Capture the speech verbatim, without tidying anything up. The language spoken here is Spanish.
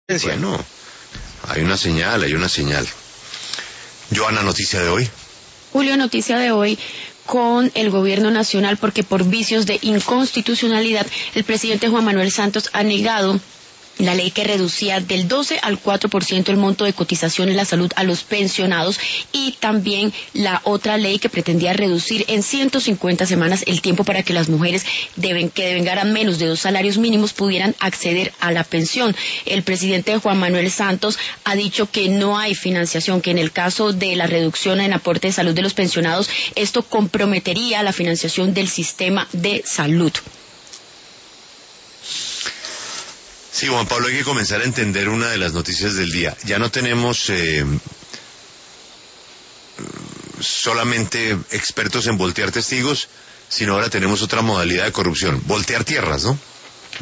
Bueno, no, hay una señal, hay una señal. Joana, noticia de hoy. Julio, noticia de hoy con el gobierno nacional porque por vicios de inconstitucionalidad el presidente Juan Manuel Santos ha negado la ley que reducía del doce al cuatro por ciento el monto de cotización en la salud a los pensionados y también la otra ley que pretendía reducir en ciento cincuenta semanas el tiempo para que las mujeres deben, que devengaran menos de dos salarios mínimos pudieran acceder a la pensión. El presidente Juan Manuel Santos ha dicho que no hay financiación, que en el caso de la reducción en aporte de salud de los pensionados, esto comprometería la financiación del sistema de salud. Sí, Juan Pablo, hay que comenzar a entender una de las noticias del día. Ya no tenemos eh, solamente expertos en voltear testigos, sino ahora tenemos otra modalidad de corrupción, voltear tierras, ¿no?